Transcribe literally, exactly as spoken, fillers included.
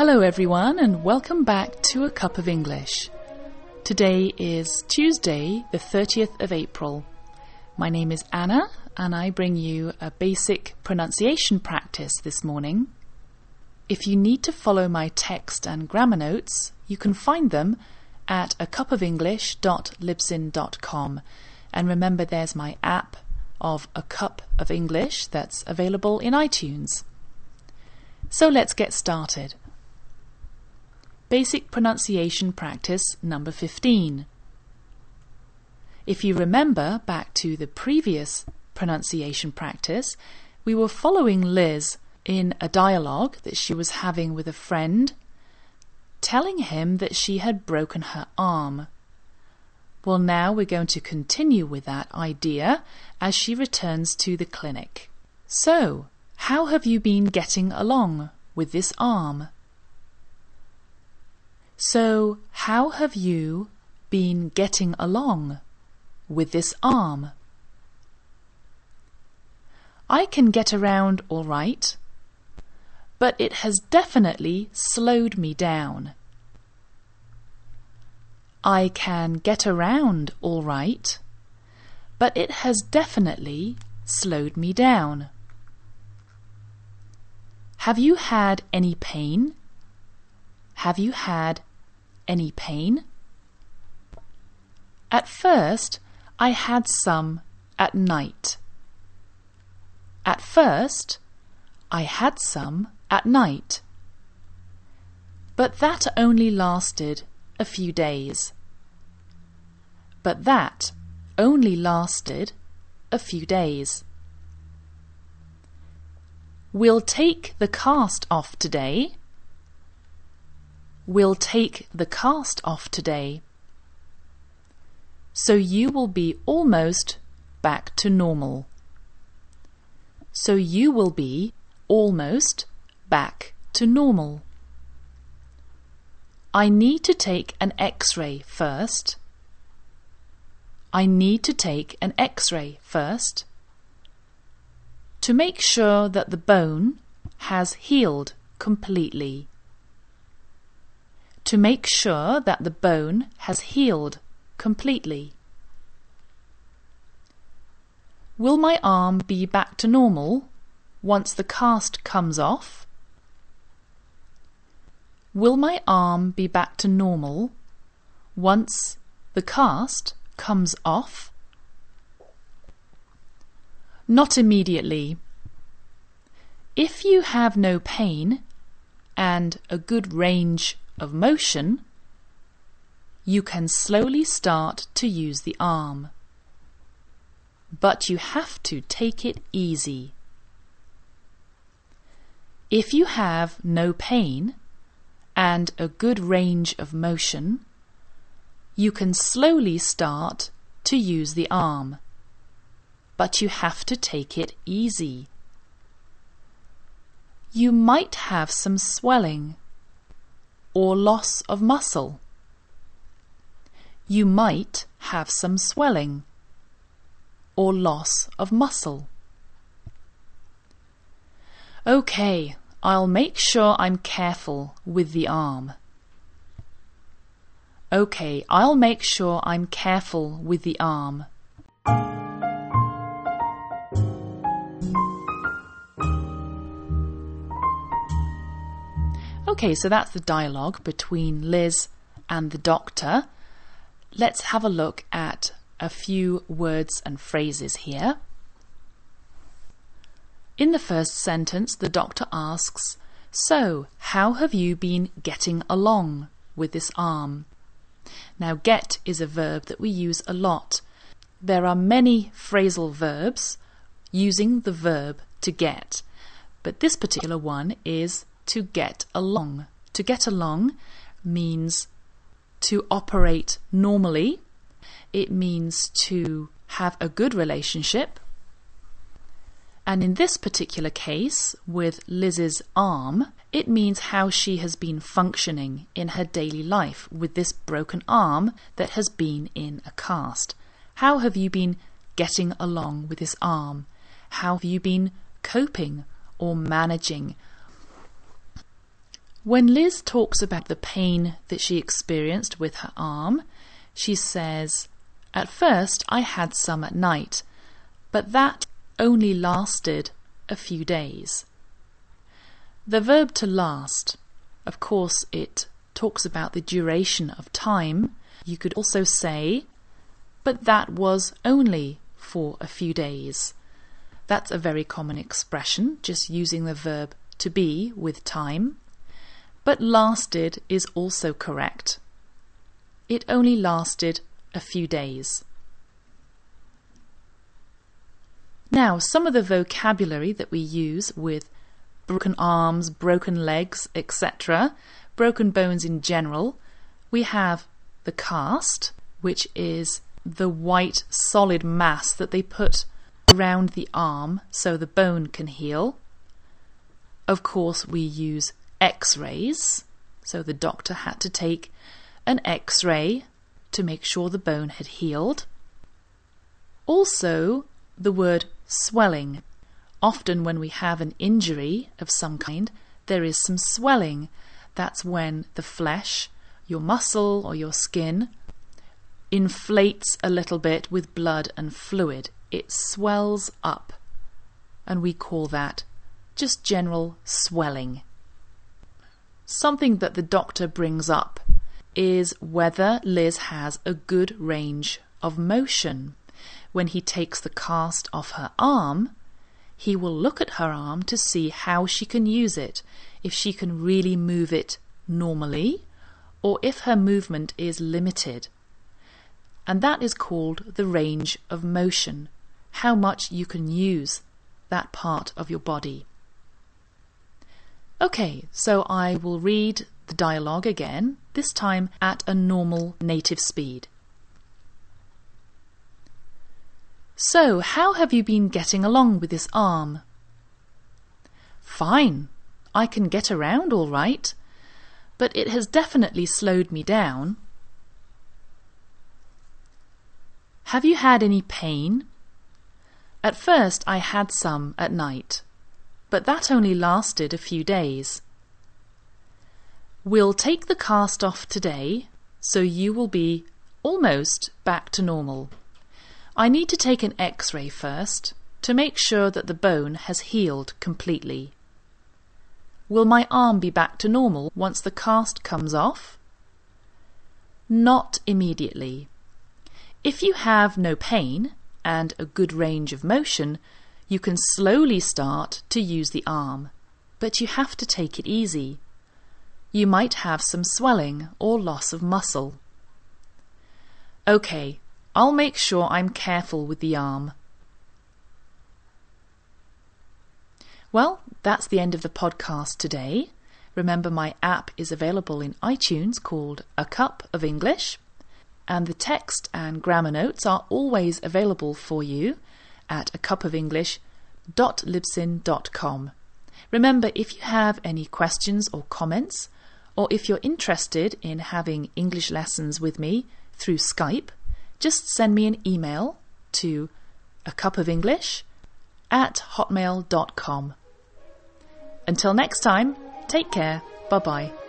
Hello everyone and welcome back to A Cup of English. Today is Tuesday, the thirtieth of April. My name is Anna and I bring you a basic pronunciation practice this morning. If you need to follow my text and grammar notes, you can find them at a cup of english dot libsyn dot com. And remember, there's my app of A Cup of English that's available in iTunes. So let's get started. Basic pronunciation practice number fifteen. If you remember back to the previous pronunciation practice, we were following Liz in a dialogue that she was having with a friend, telling him that she had broken her arm. Well, now we're going to continue with that idea as she returns to the clinic. So, how have you been getting along with this arm? So, how have you been getting along with this arm? I can get around all right, but it has definitely slowed me down. I can get around all right, but it has definitely slowed me down. Have you had any pain? Have you had any pain? At first, I had some at night. At first, I had some at night. But that only lasted a few days. But that only lasted a few days. We'll take the cast off today. We'll take the cast off today. So you will be almost back to normal. So you will be almost back to normal. I need to take an X-ray first. I need to take an X-ray first to make sure that the bone has healed completely. To make sure that the bone has healed completely. Will my arm be back to normal once the cast comes off? Will my arm be back to normal once the cast comes off? Not immediately. If you have no pain and a good range of motion, you can slowly start to use the arm. But you have to take it easy. If you have no pain and a good range of motion, you can slowly start to use the arm. But you have to take it easy. You might have some swelling or loss of muscle. You might have some swelling or loss of muscle. Okay, I'll make sure I'm careful with the arm. Okay, I'll make sure I'm careful with the arm. Okay, so that's the dialogue between Liz and the doctor. Let's have a look at a few words and phrases here. In the first sentence, the doctor asks, "So, how have you been getting along with this arm?" Now, get is a verb that we use a lot. There are many phrasal verbs using the verb to get, but this particular one is to get along. To get along means to operate normally. It means to have a good relationship. And in this particular case, with Liz's arm, it means how she has been functioning in her daily life with this broken arm that has been in a cast. How have you been getting along with this arm? How have you been coping or managing When Liz talks about the pain that she experienced with her arm, she says, "At first I had some at night, but that only lasted a few days." The verb to last, of course, it talks about the duration of time. You could also say, "But that was only for a few days." That's a very common expression, just using the verb to be with time. But lasted is also correct. It only lasted a few days. Now, some of the vocabulary that we use with broken arms, broken legs, et cetera, broken bones in general, we have the cast, which is the white solid mass that they put around the arm so the bone can heal. Of course, we use X-rays, so the doctor had to take an X-ray to make sure the bone had healed. Also, the word swelling. Often when we have an injury of some kind, there is some swelling. That's when the flesh, your muscle or your skin, inflates a little bit with blood and fluid. It swells up, and we call that just general swelling. Something that the doctor brings up is whether Liz has a good range of motion. When he takes the cast off her arm, he will look at her arm to see how she can use it, if she can really move it normally, or if her movement is limited. And that is called the range of motion, how much you can use that part of your body. Okay, so I will read the dialogue again, this time at a normal native speed. "So, how have you been getting along with this arm?" "Fine. I can get around all right, but it has definitely slowed me down." "Have you had any pain?" "At first I had some at night, but that only lasted a few days." "We'll take the cast off today, so you will be almost back to normal. I need to take an X-ray first to make sure that the bone has healed completely." "Will my arm be back to normal once the cast comes off?" "Not immediately. If you have no pain and a good range of motion, you can slowly start to use the arm, but you have to take it easy. You might have some swelling or loss of muscle." "Okay, I'll make sure I'm careful with the arm." Well, that's the end of the podcast today. Remember, my app is available in iTunes called A Cup of English, and the text and grammar notes are always available for you at a cup of english dot libsyn dot com. Remember, if you have any questions or comments, or if you're interested in having English lessons with me through Skype, just send me an email to a cup of english at hotmail dot com. Until next time, take care. Bye-bye.